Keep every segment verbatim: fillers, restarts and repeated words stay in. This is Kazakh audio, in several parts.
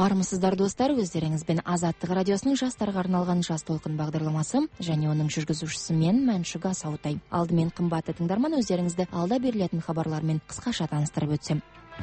Армысыздар достар, өздеріңізбен Азаттық радиосының жастарға арналған жас толқын бағдарламасы және оның жүргізушісі мен Мәншүк Асаутай. Алдымен қымбатты тыңдарман, өздеріңізді алда берілетін хабарлармен қысқаша таныстырып өтсем.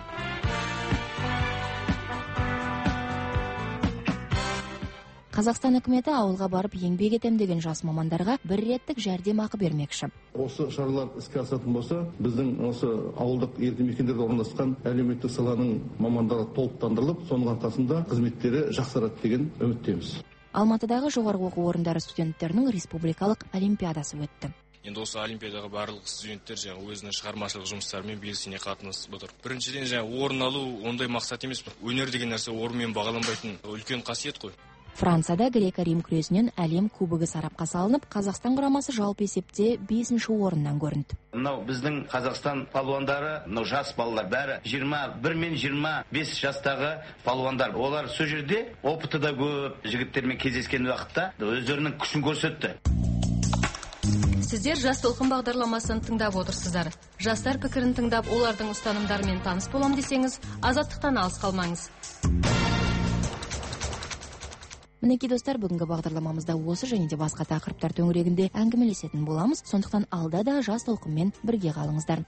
Қазақстан үкіметі ауылға барып еңбек етем деген жас мамандарға бір реттік жәрдемақы бермекші. Осы шаралар іске асатын болса, біздің осы ауылдық елді мекендерде орналасқан әлеуметтік саланың мамандары толықтандырылып, соның арқасында қызметтері жақсарады деген үміттеміз. Алматыдағы жоғарғы оқу орындары студенттерінің республикалық олимпиадасы өтті. Енді осы олимпиадаға барлық студенттер жаңа өзінің шығармашылық жұмыстарымен белсене қатынасып отыр. Біріншіден жаңа орын алу ондай мақсат емес. Өнер деген нәрсе орынмен бағаланбайтын үлкен қасиет қой. Францияда греко-рим күресінен әлем кубогы сарапқа салынып, Қазақстан құрамасы жалпы есепте бесінші орыннан көрінді. Мынау біздің Қазақстан палуандары, мынау жас балалар бәрі жиырма бір мен жиырма бес жастағы палуандар. Олар сол жерде опыты да көп, жігіттермен кездескен уақытта өздерінің күшін көрсетті. Сіздер жас толқын бағдарламасын тыңдап отырсыздар. Жастар пікірін тыңдап, олардың ұстанымдарымен таныс болам десеңіз, азаттықтан алыс қалмаңыз. Мінекей достар, бүгінгі бағдарламамызда осы және де басқа тақырыптар төңірегінде әңгімелесетін боламыз. Сондықтан алда да жас толқынмен бірге қалыңыздар.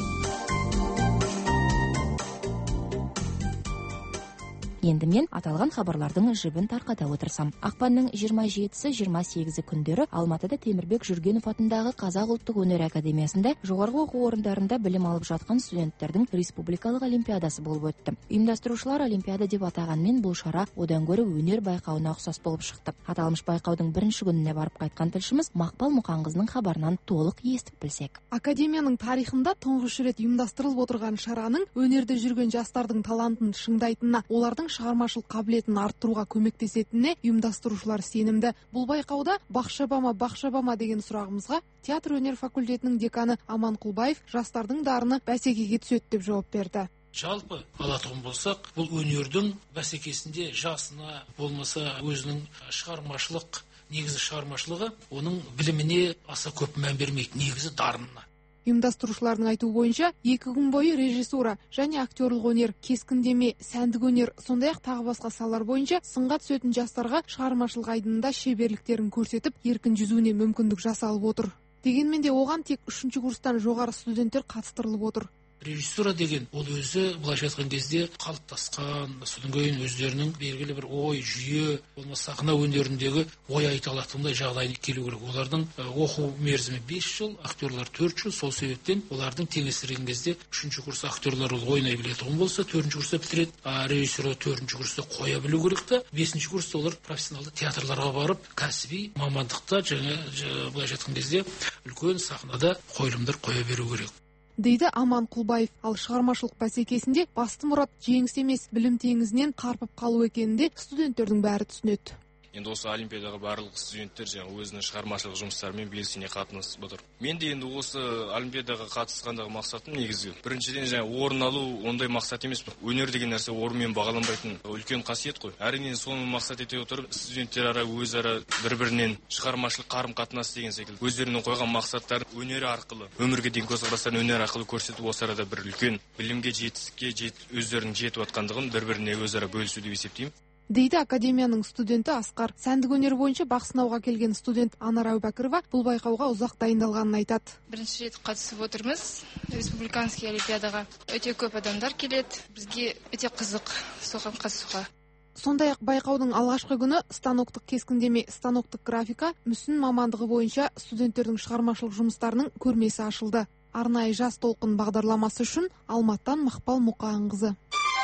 Енді мен аталған хабарлардың жібін тарқата отырсам. Ақпанның жиырма жетісі жиырма сегізі күндері Алматыда Темірбек Жүргенов атындағы Қазақ ұлттық өнер академиясында жоғарғы оқу орындарында білім алып жатқан студенттердің республикалық олимпиадасы болып өтті. Ұйымдастырушылар олимпиада деп атағанмен бұл шара одан гөрі өнер байқауына ұқсас болып шықты. Аталмыш байқаудың бірінші күніне барып қайтқан тілшіміз Мақпал Мұқанқызының хабарынан толық естіп білсек. Академияның тарихында тұңғыш рет ұйымдастырылып отырған шараның өнерде жүрген жастардың талантын шыңдайтынына, олардың шығармашылық қабілетін арттыруға көмектесетініне ұйымдастырушылар сенімді. Бұл байқауда бақшабама бақшабама деген сұрағымызға театр өнер факультетінің деканы Аман Құлбаев жастардың дарыны бәсекеге түседі деп жауап берді. Жалпы алатын болсақ, бұл өнердің бәсекесінде жасына болмаса өзінің шығармашылық, негізі шығармашылығы, оның біліміне аса көп мән бермейді, негізі дарынына. Ұйымдастырушылардың айтуы бойынша, екі күн бойы режиссура және актерлік өнер, кескіндеме, сәндік өнер, сондай-ақ тағы басқа салалар бойынша сынға түсетін жастарға шығармашылық айдынында шеберліктерін көрсетіп, еркін жүзуіне мүмкіндік жасалып отыр. Дегенмен де оған тек үшінші курстан жоғары студенттер қатыстырылып отыр. Режиссура деген ол өзі былайша айтқан кезде қалыптасқан, содан кейін өздерінің белгілі бір ой, жүйе, болмаса сахна өнеріндегі ой айта алатындай жағдайына келу керек. Олардың оқу мерзімі бес жыл, актерлар төрт жыл, сол себептен олардың теңестірген кезде үшінші курс актерлар ойнай білетін болса, төртінші курста бітіреді, а режиссура төртінші курста қоя білу керек та, бесінші курста олар профессионалды театрларға барып, кәсіби мамандықта жаңа былайша айтқан кезде үлкен сахнада қойылымдар қоя беру керек. Дейді Аман Құлбаев. Ал шығармашылық бәсекесінде басты мұрат жеңіс емес, білім теңізінен қарпып қалу екенінде студенттердің бәрі түсінеді. Енді осы олимпиадаға барлық студенттер жаңа өзінің шығармашылық жұмыстарымен белсене қатынасып отыр. Мен де енді осы олимпиадаға қатысқандағы мақсатым негізгі біріншіден жаңа орын алу ондай мақсат емес. Өнер деген нәрсе орынмен бағаланбайтын үлкен қасиет қой. Әрине соны мақсат ете отырып, студенттер ара өзара бір-бірінен шығармашылық қарым-қатынас деген секілді өздерінің қойған мақсаттарын өнер арқылы, өмірге деген көзқарастарын өнер арқылы көрсетіп, осы арада бір үлкен білімге жетістікке жет, өздерінің жетіп жатқандығын бір-біріне өзара бөлісу деп есептеймін. Дейді академияның студенті Асқар. Сәндік өнер бойынша бақ сынауға келген студент Анар Әубәкірова бұл байқауға ұзақ дайындалғанын айтады. Бірінші рет қатысып отырмыз республиканский олимпиадаға. Өте көп адамдар келеді. Бізге өте қызық соған қатысуға. Сондай-ақ байқаудың алғашқы күні станоктық кескіндеме, станоктық графика, мүсін мамандығы бойынша студенттердің шығармашылық жұмыстарының көрмесі ашылды. Арнайы жас толқын бағдарламасы үшін Алматыдан Мақпал Мұқанқызы.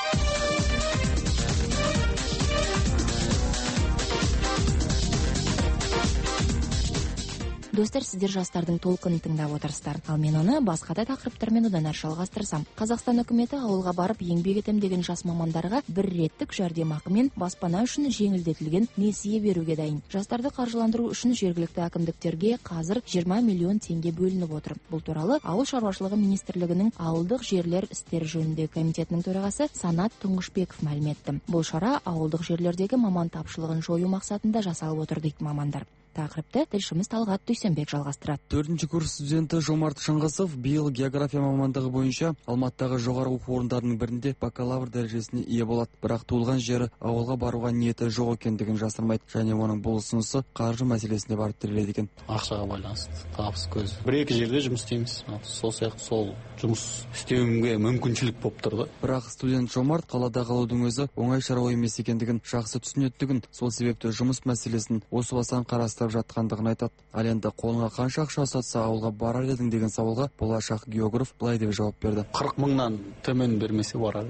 Достар, сіздер жастардың толқынын тыңдап отырсыздар. Ал мен оны басқа да тақырыптармен одан әрі жалғастырсам. Қазақстан үкіметі ауылға барып еңбек етем деген жас мамандарға бір реттік жәрдемақы мен баспана үшін жеңілдетілген несие беруге дайын. Жастарды қаржыландыру үшін жергілікті әкімдіктерге қазір жиырма миллион теңге бөлініп отыр. Бұл туралы Ауыл шаруашылығы министрлігінің ауылдық жерлер істері жөніндегі комитетінің төрағасы Санат Тұңғышбеков мәлім етті. Бұл шара ауылдық жерлердегі маман тапшылығын жою мақсатында жасалып отыр дейді мамандар. тақырыпты тілшіміз Талғат Дүйсенбек жалғастырады. Төртінші курс студенті Жомарт Шыңғысов биыл география мамандығы бойынша Алматыдағы жоғары оқу орындарының бірінде бакалавр дәрежесіне ие болады. Бірақ туылған жері ауылға баруға ниеті жоқ екендігін жасырмайды, және оның бұл ұсынысы қаржы мәселесіне барып тіреледі екен. Ақшаға байланысты, табыс көзі. Бір-екі жерде жұмыс істейміз. Сол сияқты сол жұмыс істеуімге мүмкіншілік болып тұр да. Бірақ студент Жомарт қалада қалудың өзі оңай шаруа емес екендігін жақсы түсінетіндігін, сол себепті жұмыс мәселесін осы басан қарастырып жатқандығын айтады. Ал енді қолыңа қанша ақша ұстатса ауылға барар едің деген сауалға болашақ географ былай деп жауап берді. қырық мыңнан төмен бермесе барар.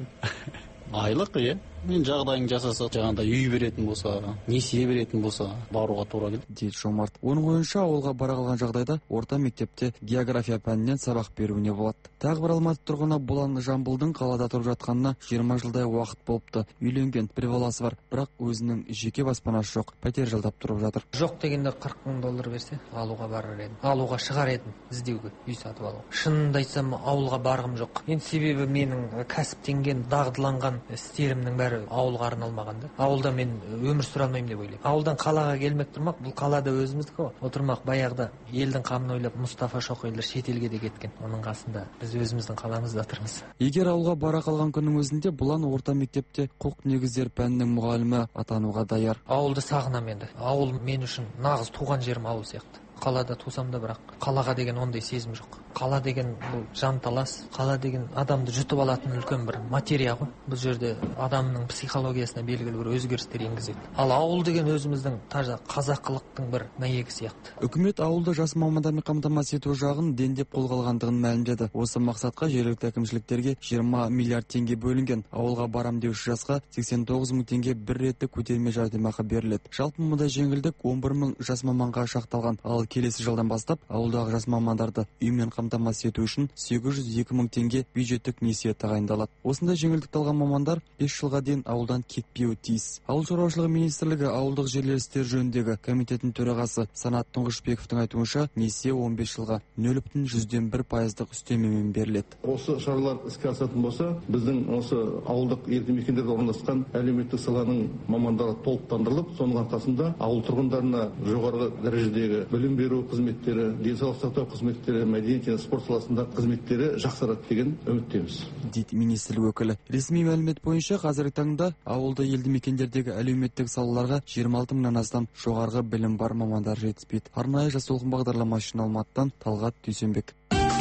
Айлық, иә. Мен жағдайың жасаса, жаңағыдай үй беретін болса, несие беретін болса, баруға тура келді, дейді Жомарт. Оның ойынша ауылға бара қалған жағдайда орта мектепте география пәнінен сабақ беруіне болады. Тағы бір Алматы тұрғыны Болан Жамбылдың қалада тұрып жатқанына жиырма жылдай уақыт болыпты. Үйленген, бір баласы бар, бірақ өзінің жеке баспанасы жоқ, пәтер жалдап тұрып жатыр. Жоқ дегенде қырық мың доллар берсе, алуға барар едім. Алуға шығар едім, іздеуге, үй сатып алуға. Шынымды айтсам, ауылға барғым жоқ. Енді себебі менің кәсіптенген, дағдыланған істерімнің бәрі ауылға арналмаған да. Ауылда мен өмір сүре алмаймын деп ойлаймын. Ауылдан қалаға келмек тұрмақ, бұл қалада өзіміздікі ғой. Отырмақ баяғыда елдің қамын ойлап Мұстафа Шоқайлар шетелге де кеткен. Оның қасында біз өзіміздің қаламызда тұрмыз. Егер ауылға бара қалған күннің өзінде Бұлан орта мектепте құқық негіздер пәнінің мұғалімі атануға даяр. Ауылды сағынамын енді. Ауыл мен үшін нағыз туған жерім ауыл сияқты. Қалада тусам да, бірақ қалаға деген ондай сезім жоқ. Қала деген бұл жанталас, қала деген адамды жұтып алатын үлкен бір материя ғой. Бұл жерде адамның психологиясына белгілі бір өзгерістер енгізеді. Ал ауыл деген өзіміздің таза қазақылықтың бір мәйегі сияқты. Үкімет ауылды жас мамандармен қамтамасыз ету жағын дендеп қолға алғандығын мәлімдеді. Осы мақсатқа жергілікті әкімшіліктерге жиырма миллиард теңге бөлінген. Ауылға барам деуші жасқа сексен тоғыз мың теңге бір реттік көтерме жәрдемақы беріледі. Жалпы мұндай жеңілдік он бір мың жас маманға шақталған. Ал келесі жылдан бастап ауылдағы жас мамандарды үймен қамтамасыз ету үшін сегіз жүз екі мың теңге бюджеттік несие тағайындалады. Осындай жеңілдікті алған мамандар бес жылға дейін ауылдан кетпеуі тиіс. Ауыл шаруашылығы министрлігі ауылдық жерлер істері жөніндегі комитетінің төрағасы Санат Тұңғышбековтың айтуынша, несие он бес жылға нөл бүтін жүзден бір пайыздық үстемемен беріледі. Осы шаралар іске асатын болса, біздің осы ауылдық елді мекендерде орналасқан әлеуметтік саланың мамандары толықтандырылып, соның арқасында ауыл тұрғындарына жоғарғы дәрежедегі білім беру қызметтері, денсаулық сақтау қызметтері, мәдениет және спорт саласында қызметтері жақсарады деген үміттеміз, дейді министрлік өкілі. Ресми мәлімет бойынша қазіргі таңда ауылды елді мекендердегі әлеуметтік салаларға жиырма алты мыңнан астам жоғарғы білім бар мамандар жетіспейді. Арнайы жас толқын бағдарламасы үшін Алматыдан Талғат Дүйсенбек.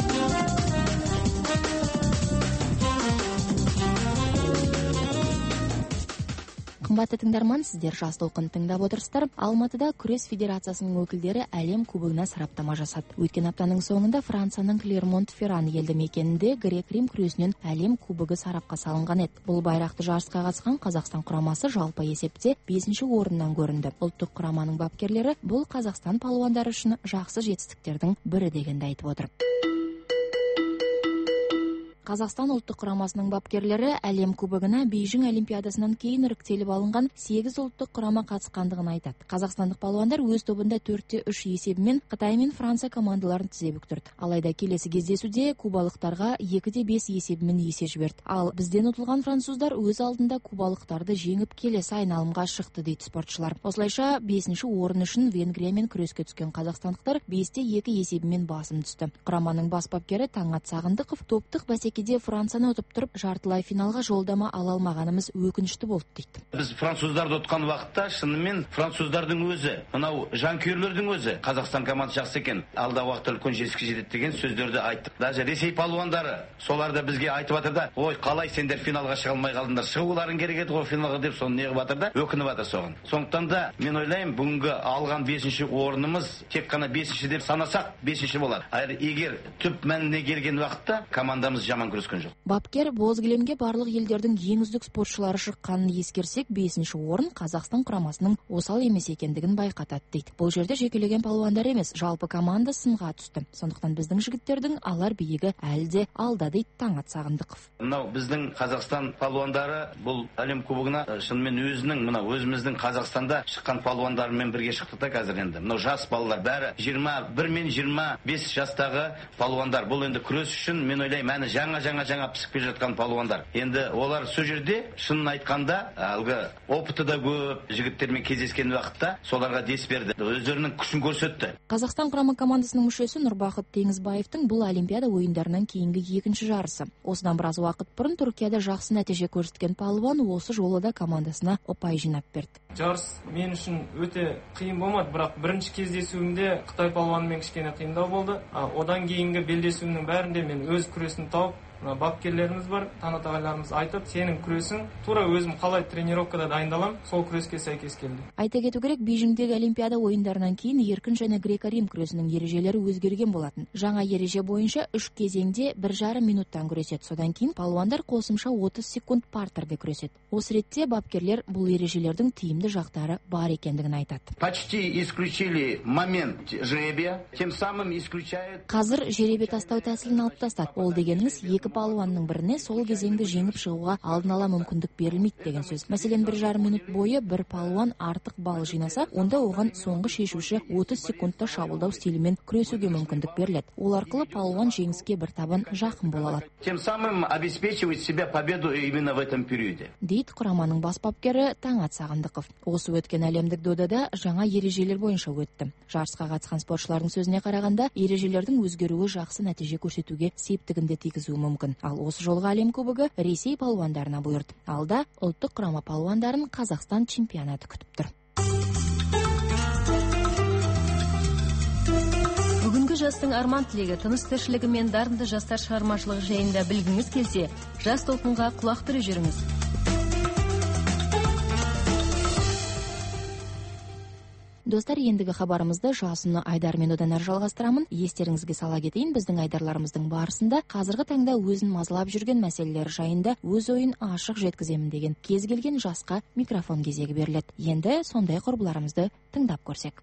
Қымбатты тыңдарман, сіздер жас толқын тыңдап отырсыздар. Алматыда күрес федерациясының өкілдері әлем кубогына сараптама жасады. Өткен аптаның соңында Францияның Клермонт-Ферран елді мекенінде грек-рим күресінен әлем кубогы сарапқа салынған еді. Бұл байрақты жарысқа қатысқан Қазақстан құрамасы жалпы есепте бесінші орыннан көрінді. Ұлттық құраманың бапкерлері бұл Қазақстан палуандары үшін жақсы жетістіктердің бірі дегенді айтып отыр. Қазақстан ұлттық құрамасының бапкерлері әлем кубогына Бейжің олимпиадасынан кейін іріктеліп алынған сегіз ұлттық құрама қатысқандығын айтады. Қазақстандық палуандар өз тобында төртте үш есебімен Қытай мен Франция командаларын тізе бүктірді. Алайда келесі кездесуде кубалықтарға екіде бес есебімен есе жіберді. Ал бізден ұтылған француздар өз алдында кубалықтарды жеңіп келесі айналымға шықты, дейді спортшылар. Осылайша бесінші орын үшін Венгриямен күреске түскен қазақстандықтар бесте екі есебімен басым түсті. Құраманың бас бапкері Таңат Сағындықов топтық бәсеке Францияны ұтып тұрып, жартылай финалға жолдама ала алмағанымыз өкінішті болды, дейді. Біз француздарды ұтқан уақытта шынымен француздардың өзі, мынау жанкүйерлердің өзі Қазақстан командасы жақсы екен, алдағы уақытта үлкен жетістікке жетеді деген сөздерді айттық. Даже Ресей палуандары солар да бізге айтып жатыр да, ой, қалай сендер финалға шыға алмай қалдыңдар, шығуларың керек еді ғой финалға деп соны неғып жатыр да, өкініп жатыр соған. Сондықтан да мен ойлаймын, бүгінгі алған бесінші орнымыз тек қана бесінші деп санасақ, бесінші болады. Егер түп мәніне келген уақытта командамыз жаман күрескен жоқ. Бапкер боз кілемге барлық елдердің ең үздік спортшылары шыққанын ескерсек, бесінші орын Қазақстан құрамасының осал емес екендігін байқатады, дейді. Бұл жерде жекелеген палуандар емес, жалпы команда сынға түсті. Сондықтан біздің жігіттердің алар биігі әлде алда, дейді Таңат Сағындықов. Мынау біздің Қазақстан палуандары бұл әлем кубогына шынымен өзінің, мынау өзіміздің Қазақстанда шыққан палуандармен бірге шықты да қазір енді. Мынау жас балалар бәрі жиырма бір мен жиырма бес жастағы палуандар. Бұл енді күрес үшін мен ойлаймын, мәні жаңа жаңа жаңа пісіп келе жатқан палуандар. Енді олар сол жерде шынын айтқанда алғы опыты да көп, жігіттермен кездескен уақытта соларға дес берді, өздерінің күшін көрсетті. Қазақстан құрама командасының мүшесі Нұрбақыт Теңізбаевтың бұл Олимпиада ойындарынан кейінгі екінші жарысы. Осыдан біраз уақыт бұрын Түркияда жақсы нәтиже көрсеткен палуан осы жолы да командасына ұпай жинап берді. Жарыс мен үшін өте қиын болмады, бірақ бірінші кездесуімде Қытай палуанымен кішкене қиындау болды. Одан кейінгі белдесуімнің бәрінде мен өз күресін тауып, бапкерлеріміз бар, танатағайларымыз айтып, сенің күресің тура өзім қалай тренировкада дайындалам, сол күреске сәйкес келді. Айта кету керек, Бейжіңдегі Олимпиада ойындарынан кейін еркін және греко-рим күресінің ережелері өзгерген болатын. Жаңа ереже бойынша үш кезеңде бір жарым минуттан күреседі. Содан кейін палуандар қосымша отыз секунд партерде күреседі. Осы ретте бапкерлер бұл ережелердің тиімді жақтары бар екендігін айтады. Почти исключили момент жребия, тем самым исключают. Қазір жеребе тастау тәсілін алып тастады. Ол дегеніңіз екі палуанның біріне сол кезеңді жеңіп шығуға алдын ала мүмкіндік берілмейді деген сөз. Мәселен, бір жарым минут бойы бір палуан артық балл жинаса, онда оған соңғы шешуші отыз секундта шабуылдау стилімен күресуге мүмкіндік беріледі. Ол арқылы палуан жеңіске бір табан жақын бола алады. Тем самым обеспечивает себя победу именно в этом периоде. Дейді құраманың бас бапкері Таңат Сағындықов. Осы өткен әлемдік додада жаңа ережелер бойынша өтті. Жарысқа қатысқан спортшылардың сөзіне қарағанда, ережелердің өзгеруі жақсы нәтиже көрсетуге септігін де тигізуі мүмкін. Ал осы жолғы әлем кубогы Ресей палуандарына бұйырды. Алда ұлттық құрама палуандарын Қазақстан чемпионаты күтіп тұр. Бүгінгі жастың арман тілегі, тыныс тіршілігі мен дарынды жастар шығармашылығы жайында білгіңіз келсе, жас толқынға құлақ түрі жүріңіз. Достар, ендігі хабарымызды жасымны Айдармен одан әрі жалғастырамын. Естеріңізге сала кетейін, біздің Айдарларымыздың барысында қазіргі таңда өзін мазалап жүрген мәселелер жайында өз ойын ашық жеткіземін деген кез келген жасқа микрофон кезегі беріледі. Енді сондай құрбыларымызды тыңдап көрсек.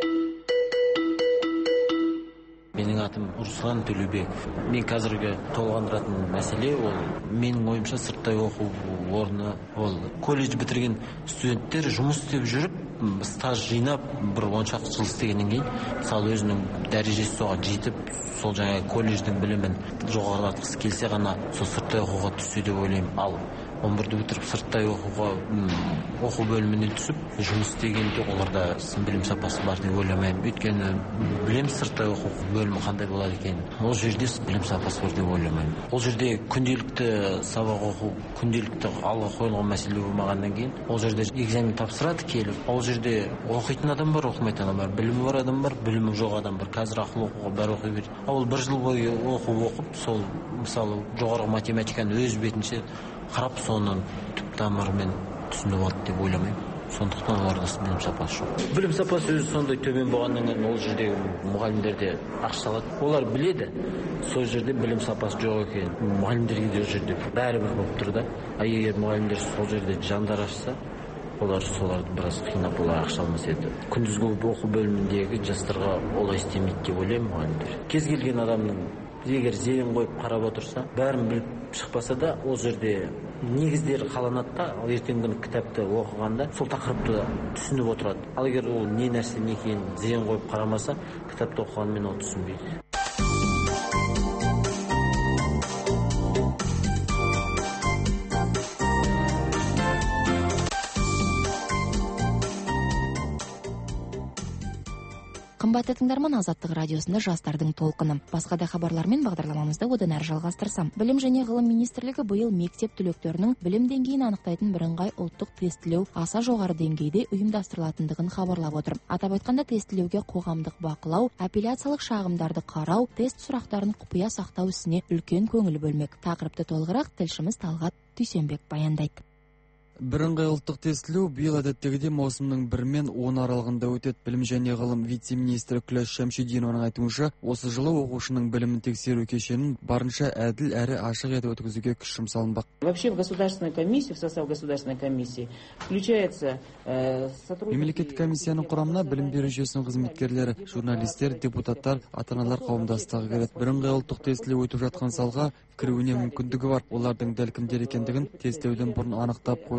Менің атым Руслан Төлеубеков. Мен қазіргі толғандыратын мәселе ол менің ойымша сырттай оқу орны, ол колледж бітірген студенттер жұмыс істеп жүріп, стаж жинап, бір он шақты жыл істегеннен кейін, мысалы өзінің дәрежесі соған жетіп, сол жаңа колледждің білімін жоғарылатқысы келсе ғана сол сырттай оқуға түссе деп ойлаймын. Ал он бірді бітіріп сырттай оқуға оқу бөліміне түсіп жұмыс істегенде оларда білім сапасы бар деп ойламаймын. Өйткені білем сырттай оқу бөлімі қандай болады екен. Ол жерде білім сапасы бар деп ойламаймын. Ол жерде күнделікті сабақ оқу, күнделікті алға қойылған мәселе болмағаннан кейін, ол жерде экзамен тапсырады келіп. Ол жерде оқитын адам бар, оқымайтын адам бар, білімі бар адам бар, білімі жоқ адам бар. Қазір ақыл оқуға бәрі оқи береді. Ал бір жыл бойы оқу оқып, сол мысалы жоғарғы математиканы өз бетінше қарап, соны түп тамырымен түсініп алды деп ойламаймын. Сондықтан оларда білім сапасы жоқ. Білім сапасы өзі сондай төмен болғаннан кейін ол жердегі мұғалімдер де ақша алады. Олар біледі, сол жерде білім сапасы жоқ екен. Мұғалімдерге де ол жерде бәрібір болып тұр да. А егер мұғалімдер сол жерде жандар ашса, олар соларды біраз қинап олар ақша алмас еді. Күндізгі оқу бөліміндегі жастарға олай істемейді деп ойлаймын мұғалімдер. Кез келген адамның егер зейін қойып қарап отырса, бәрін біліп шықпаса да, ол жерде негіздері қаланады да, ал ертеңгі күні кітапты оқығанда сол тақырыпты түсініп отырады. Ал егер ол не нәрсе не екенін зейін қойып қарамаса, кітапты оқығанымен ол түсінбейді. Қымбатты тыңдарман, Азаттық радиосында жастардың толқыны. Басқа да хабарлармен бағдарламамызды одан әрі жалғастырсам. Білім және ғылым министрлігі биыл мектеп түлектерінің білім деңгейін анықтайтын бірыңғай ұлттық тестілеу аса жоғары деңгейде ұйымдастырылатындығын хабарлап отыр. Атап айтқанда, тестілеуге қоғамдық бақылау, апелляциялық шағымдарды қарау, тест сұрақтарын құпия сақтау ісіне үлкен көңіл бөлмек. Тақырыпты толығырақ тілшіміз Талғат Түйсенбек баяндайды. Бірыңғай ұлттық тестілеу биыл әдеттегідей маусымның бірі мен он аралығында өтеді. Білім және ғылым вице-министрі Күләш Шәмшидинованың айтуынша, осы жылы оқушының білімін тексеру кешенін барынша әділ әрі ашық етіп өткізуге күш жұмсалынбақ. Вообще в государственной комиссии, в состав государственной комиссии включается сотрудники. Мемлекеттік комиссияның құрамына білім беру жүйесінің қызметкерлері, журналистер, депутаттар, ата-аналар қауымдастығы кіреді. Бірыңғай ұлттық тестілеу өтіп жатқан залға кіруіне мүмкіндігі бар. Олардың дәл кімдер екендігін тестілеуден бұрын анықтап қою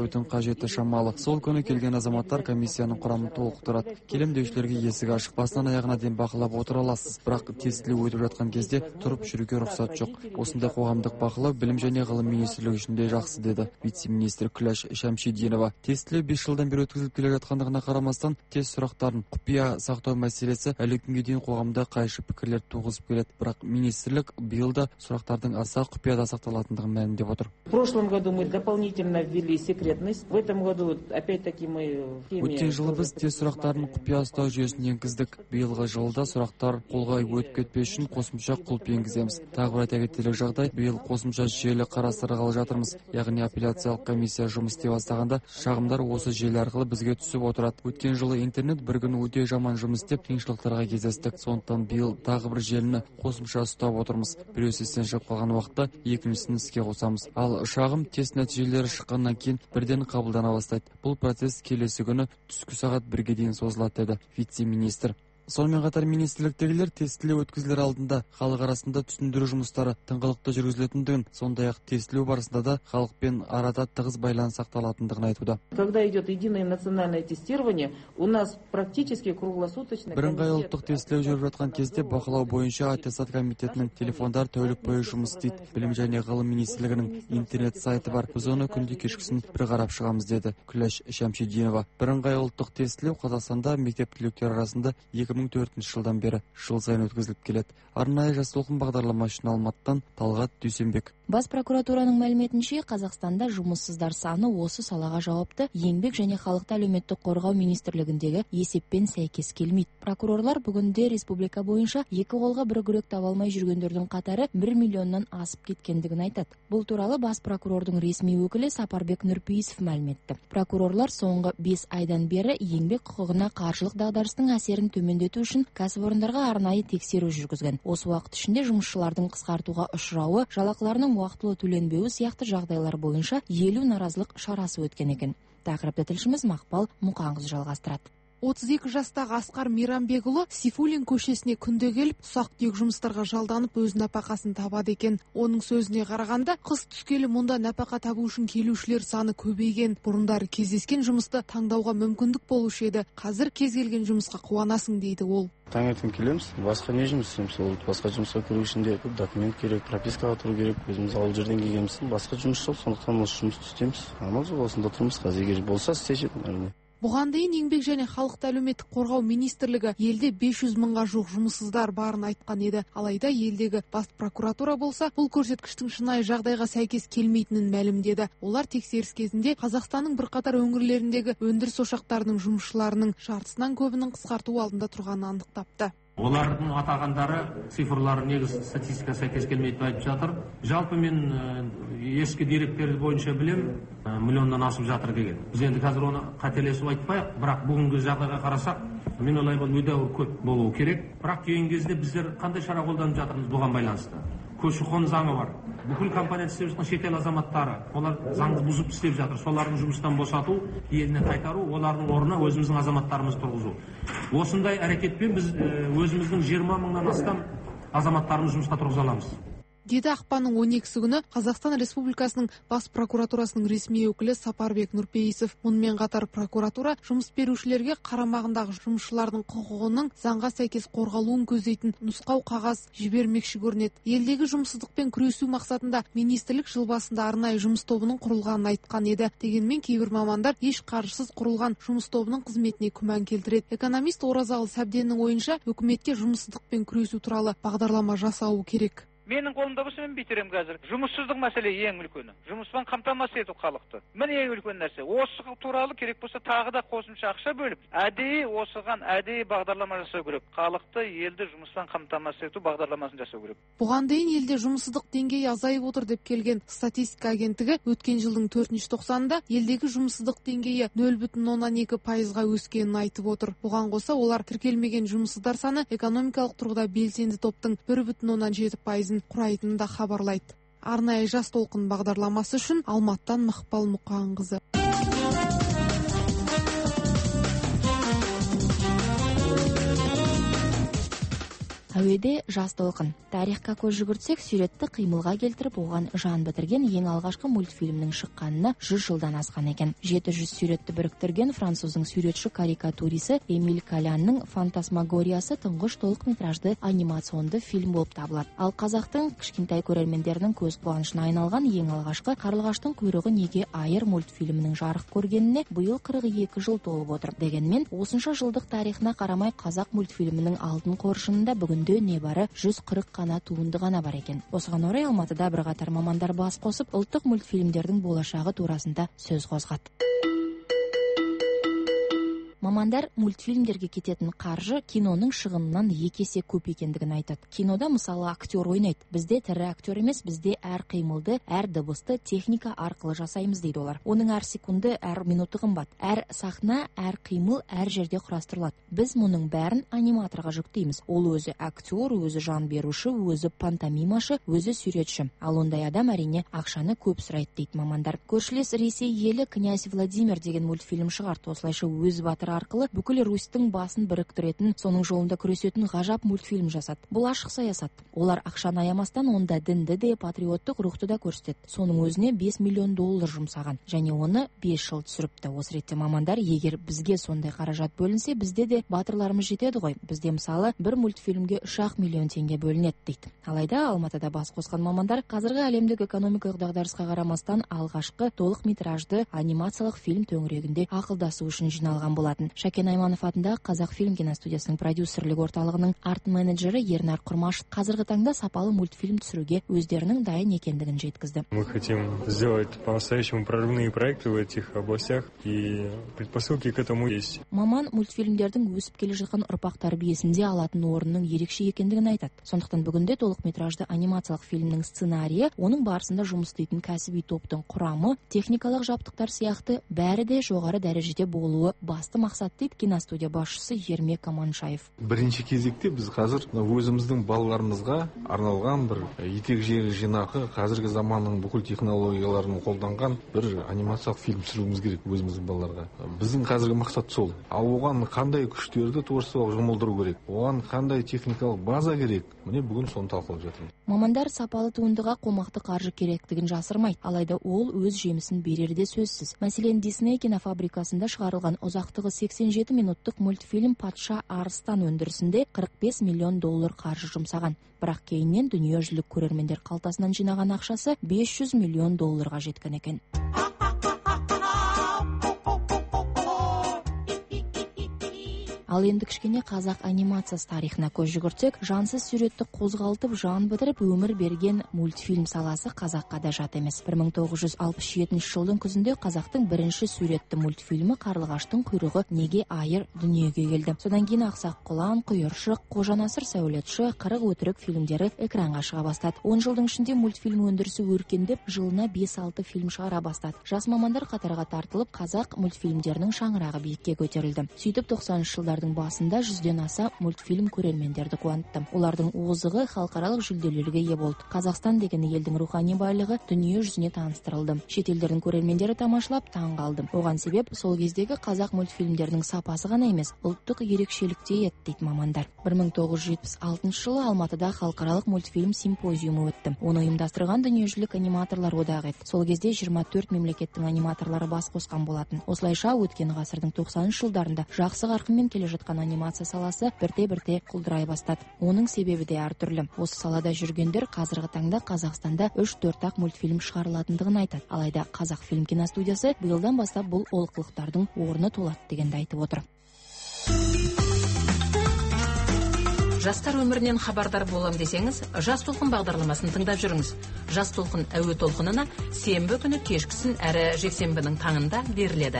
өтін қажеті шамалы. Сол күні келген азаматтар комиссияның құрамын толықтырады. Келем деушілерге есік ашық, басынан аяғына дейін бақылап отыра аласыз. Бірақ тестілеу өтіп жатқан кезде тұрып жүруге рұқсат жоқ. Осындай қоғамдық бақылау білім және ғылым министрлігі үшін де жақсы, деді вице-министр Күләш Шәмшидинова. Тестілеу бес жылдан бері өткізіліп келе жатқандығына қарамастан, тест сұрақтарын құпия сақтау мәселесі әлі күнге дейін қоғамда қайшы пікірлер туғызып келеді. Бірақ министрлік биыл да сұрақтардың аса құпияда сақталатындығын мәлімдеп отыр. В прошлом году мы дополнительно ввели секретность. В этом году опять-таки мы Өткен жылы біз тест сұрақтарын құпия ұстау жүйесін енгіздік. Биылғы жылда сұрақтар қолға өтіп кетпес үшін қосымша құлып енгіземіз. Тағы бір айта кетерлік жағдай, биыл қосымша желі қарастырғалы жатырмыз. Яғни апелляциялық комиссия жұмыс істей бастағанда шағымдар осы желі арқылы бізге түсіп отырады. Өткен жылы интернет бір күні өте жаман жұмыс істеп қиыншылықтарға кездестік. Сондықтан биыл тағы бір желіні қосымша ұстап отырмыз. Біреусі істен шығып қалған уақытта екіншісін іске қосамыз. Ал шағым тест нәтижелері шыққаннан кейін бірден қабылдана бастайды. Бұл процесс келесі күні түскі сағат бірге дейін созылады, деді вице-министр. Сонымен қатар министрліктегілер тестілеу өткізілер алдында халық арасында түсіндіру жұмыстары тыңғылықты жүргізілетіндігін, сондай-ақ тестілеу барысында да халықпен арада тығыз байланыс сақталатындығын айтуда. Когда идет единое национальное тестирование, у нас практически круглосуточно. Бірыңғай ұлттық тестілеу жүріп жатқан кезде бақылау бойынша аттестат комитетінің телефондар тәулік бойы жұмыс істейді. Білім және ғылым министрлігінің интернет сайты бар. Біз оны күнде кешкісін бір қарап шығамыз, деді Күләш Шәмшидинова. Бірыңғай ұлттық тестілеу Қазақстанда мектеп түлектері арасында екі мың төртінші жылдан бері жыл сайын өткізіліп келеді. Арнайы жас толқын бағдарламасы үшін Алматыдан Талғат Дүйсенбек. Бас прокуратураның мәліметінше, Қазақстанда жұмыссыздар саны осы салаға жауапты еңбек және халықты әлеуметтік қорғау министрлігіндегі есеппен сәйкес келмейді. Прокурорлар бүгінде республика бойынша екі қолға бір күрек таба алмай жүргендердің қатары бір миллионнан асып кеткендігін айтады. Бұл туралы бас прокурордың ресми өкілі Сапарбек Нұрпейісов мәлім етті. Прокурорлар соңғы бес айдан бері еңбек құқығына қаржылық дағдарыстың әсерін төмендету үшін кәсіпорындарға арнайы тексеру жүргізген. Осы уақыт ішінде жұмысшылардың қысқартуға ұшырауы, жалақыларының уақытылы төленбеуі сияқты жағдайлар бойынша елу наразылық шарасы өткен екен. Тақырыпты тілшіміз Мақпал Мұқаңқызы жалғастырады. отыз екі жастағы Асқар Мейрамбекұлы Сейфуллин көшесіне күнде келіп, ұсақ-түйек жұмыстарға жалданып өз нәпақасын табады екен. Оның сөзіне қарағанда, қыс түскелі мұнда нәпақа табу үшін келушілер саны көбейген. Бұрындары кездескен жұмысты таңдауға мүмкіндік болушы еді. Қазір кез келген жұмысқа қуанасың, дейді ол. Таңертең келеміз, басқа не жұмыс істейміз, ол басқа жұмысқа кіру үшін де документ керек, пропискаға тұру керек. Өзіміз ауыл жерден келгенбіз, басқа жұмыс жоқ, сондықтан осы жұмысты істейміз. Амал жоқ, осында тұрмыз, қазір болса істейші. Бұған дейін еңбек және халықты әлеуметтік қорғау министрлігі елде бес жүз мыңға жуық жұмыссыздар барын айтқан еді. Алайда елдегі бас прокуратура болса, бұл көрсеткіштің шынайы жағдайға сәйкес келмейтінін мәлімдеді. Олар тексеріс кезінде Қазақстанның бірқатар өңірлеріндегі өндіріс ошақтарының жұмысшыларының жартысынан көбінің қысқарту алдында тұрғанын анықтапты. Олардың атағандары цифрлары негізі статистика сәйкес келмейтін айтып жатыр. Жалпы мен ескі деректер бойынша білем, миллионнан асып жатыр деген. Біз енді қазір оны қателесіп айтпайық, бірақ бүгінгі жағдайға қарасақ, мен ойлаймын өте көп болуы керек. Бірақ кейін кезде біздер қандай шара қолданып жатырмыз бұған байланысты. Көші-қон заңы бар. Бүкіл компания істеп жатқан шетел азаматтары, олар заңды бұзып істеп жатыр. Солардың жұмыстан босату, еліне қайтару, олардың орнына өзіміздің азаматтарымыз тұрғызу. Осындай әрекетпен біз өзіміздің жиырма мыңнан астам азаматтарымыз жұмысқа тұрғыза аламыз. Деді ақпанның он екісі күні Қазақстан Республикасының бас прокуратурасының ресми өкілі Сапарбек Нұрпейісов. Мұнымен қатар прокуратура жұмыс берушілерге қарамағындағы жұмысшылардың құқығының заңға сәйкес қорғалуын көздейтін нұсқау қағаз жібермекші көрінеді. Елдегі жұмыссыздықпен күресу мақсатында министрлік жыл басында арнайы жұмыс тобының құрылғанын айтқан еді. Дегенмен кейбір мамандар еш қаржысыз құрылған жұмыс тобының қызметіне күмән келтіреді. Экономист Оразалы Сәбденнің ойынша, үкіметке жұмыссыздықпен күресу туралы бағдарлама жасауы керек. Менің қолымда болса мен бейтерем қазір. Жұмыссыздық мәселе ең үлкені. Жұмыспен қамтамасыз ету халықты. Міне ең үлкен нәрсе. Осы туралы керек болса тағы да қосымша ақша бөліп, әдейі осыған әдейі бағдарлама жасау керек. Халықты, елді жұмыспен қамтамасыз ету бағдарламасын жасау керек. Бұған дейін елде жұмыссыздық деңгейі азайып отыр деп келген статистика агенттігі өткен жылдың төртінші тоқсанында елдегі жұмыссыздық деңгейі нөл бүтін оннан екі пайызға өскенін айтып отыр. Бұған қоса олар тіркелмеген жұмыссыздар саны экономикалық тұрғыда белсенді топтың бір бүтін оннан жеті пайызын құрайтынын да хабарлайды. Арнайы жас толқын бағдарламасы үшін Алматыдан Мақпал Мұқаңқызы. Әуеде жас толқын. Тарихқа көз жүгіртсек, сюжетті қимылға келтіріп, оған жан бітірген ең алғашқы мультфильмнің шыққанына жүз жылдан асқан екен. жеті жүз сюжетті біріктірген француздың сюжетші карикатурисі Эмиль Калянның «Фантасмагориясы» тұңғыш толық метражды анимационды фильм болып табылады. Ал қазақтың кішкентай көрермендерінің көз қуанышына айналған ең алғашқы «Қарлығаштың құйрығы неге айыр» мультфильмінің жарық көргеніне биыл қырық екі жыл толып отыр. Дегенмен, осынша жылдық тарихына қарамай қазақ мультфильмінің алтын қоржынында бүгінде небары жүз қырық қана туынды ғана бар екен. Осыған орай Алматыда бірқатар мамандар бас қосып, ұлттық мультфильмдердің болашағы турасында сөз қозғады. Мамандар мультфильмдерге кететін қаржы киноның шығынынан екі есе көп екендігін айтады. Кинода мысалы актер ойнайды. Бізде тірі актер емес, бізде әр қимылды, әр дыбысты техника арқылы жасаймыз дейді олар. Оның әр секунды, әр минуты қымбат. Әр сахна, әр қимыл әр жерде құрастырылады. Біз мұның бәрін аниматорға жүктейміз. Ол өзі актер, өзі жан беруші, өзі пантомимашы, өзі суретші. Ал ондай адам әрине ақшаны көп сұрайды дейді мамандар. Көршілес Ресей елі «Князь Владимир» деген мультфильм шығарды. Осылайша өз батыр арқылы бүкіл Русьтің басын біріктіретін, соның жолында күресетін ғажап мультфильм жасады. Бұл ашық саясат. Олар ақшаны аямастан онда дінді де, патриоттық рухты да көрсетеді. Соның өзіне бес миллион доллар жұмсаған, және оны бес жыл түсіріпті. Осы ретте мамандар, егер бізге сондай қаражат бөлінсе, бізде де батырларымыз жетеді ғой. Бізде мысалы бір мультфильмге үш ақ миллион теңге бөлінеді дейді. Алайда Алматыда бас қосқан мамандар қазіргі әлемдік экономикалық дағдарысқа қарамастан алғашқы толық метражды анимациялық фильм төңірегінде ақылдасу үшін жиналған болатын. Шәкен Айманов атындағы Қазақфильм киностудиясының продюсерлік орталығының арт-менеджері Ернар Құрмаш қазіргі таңда сапалы мультфильм түсіруге өздерінің дайын екендігін жеткізді. Мы хотим сделать по-настоящему прорывные проекты в этих областях, и предпосылки к этому есть. Маман мультфильмдердің өсіп келе жатқан ұрпақ тәрбиесінде алатын орнының ерекше екендігін айтады. Сондықтан бүгінде толық метражды анимациялық фильмнің сценарийі, оның барысында жұмыс істейтін кәсіби топтың құрамы, техникалық жабдықтар сияқты бәрі де жоғары дәрежеде болуы басты мақсат дейді киностудия басшысы Ермек Аманшаев. Бірінші кезекте біз қазір өзіміздің балаларымызға арналған бір етек жегі жинақы, қазіргі заманның бүкіл технологияларын қолданған бір анимациялық фильм түсіруіміз керек өзіміздің балаларға. Біздің қазіргі мақсат сол. Ал оған қандай күштерді творчестволық жұмылдыру керек, оған қандай техникалық база керек, міне бүгін соны талқылап жатырмыз. Мамандар сапалы туындыға қомақты қаржы керектігін жасырмайды, алайда ол өз жемісін берерде сөзсіз. Мәселен, Дисней кинофабрикасында шығарылған ұзақтығы сексен жеті минуттық мультфильм «Патша Арыстан» өндірісінде қырық бес миллион доллар қаржы жұмсаған. Бірақ кейіннен дүниежүзілік көрермендер қалтасынан жинаған ақшасы бес жүз миллион долларға жеткен екен. Ал енді кішкене қазақ анимациясы тарихына көз жүгіртсек, жансыз суретті қозғалтып, жан бітіріп өмір берген мультфильм саласы қазаққа да жат емес. бір мың тоғыз жүз алпыс жетінші жылдың күзінде қазақтың бірінші суретті мультфильмі «Қарлығаштың құйрығы неге айыр» дүниеге келді. Содан кейін Ақсақ құлан, Құйыршық, Қожанасыр сәулетші, Қырық өтірік фильмдері экранға шыға бастады. он жылдың ішінде мультфильм өндірісі өркендеп, жылына бес алты фильм шығара бастады. Жас мамандар қатарға тартылып, қазақ мультфильмдерінің шаңырағы биікке көтерілді. Сөйтіп тоқсаныншы жылдардың басында жүзден аса мультфильм көрермендерді қуантты. Олардың озығы халықаралық жүлделерге ие болды. Қазақстан деген елдің рухани байлығы дүние жүзіне таныстырылды. Шетелдердің көрермендері тамашалап таң қалды. Оған себеп сол кездегі қазақ мультфильмдерінің сапасы ғана емес, ұлттық ерекшелікте еді дейді мамандар. бір мың тоғыз жүз жетпіс алтыншы жылы Алматыда халықаралық мультфильм симпозиумы өтті. Оны ұйымдастырған дүниежүзілік аниматорлар одағы еді. Сол кезде жиырма төрт мемлекеттің аниматорлары бас қосқан болатын. Осылайша өткен ғасырдың тоқсаныншы жылдарында жақсы қарқынмен келе жатқан анимация саласы бірте-бірте құлдырай бастады. Оның себебі де әртүрлі. Осы салада жүргендер қазіргі таңда Қазақстанда үш төрт ақ мультфильм шығарылатындығын айтады. Алайда Қазақфильм киностудиясы биылдан бастап бұл олқылықтардың орны толады дегенді айтып отыр. Жастар өмірінен хабардар болам десеңіз, Жас толқын бағдарламасын тыңдап жүріңіз. Жас толқын әуе толқынына сенбі күні кешкісін әрі жексенбінің таңында беріледі.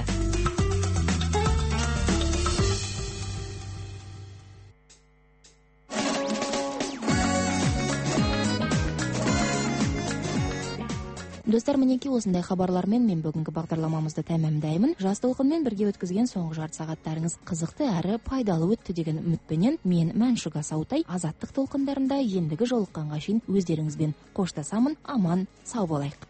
Достар, мінеки осындай хабарлармен мен бүгінгі бағдарламамызды тәмамдаймын. Жас толқынмен бірге өткізген соңғы жарты сағаттарыңыз қызықты әрі пайдалы өтті деген үмітпенен мен Мәншүк Асаутай азаттық толқындарында ендігі жолыққанға шейін өздеріңізбен қоштасамын. Аман, сау болайық.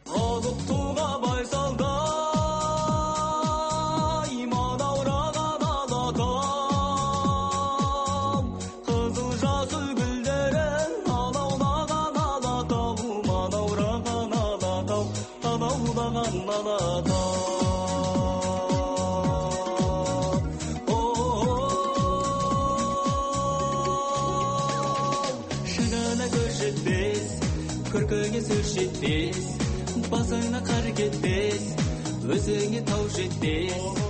Қызыл жасыл гүлдер көркөйгө сүр жетпес басыңа кар кетпес өзүңө тау жетпес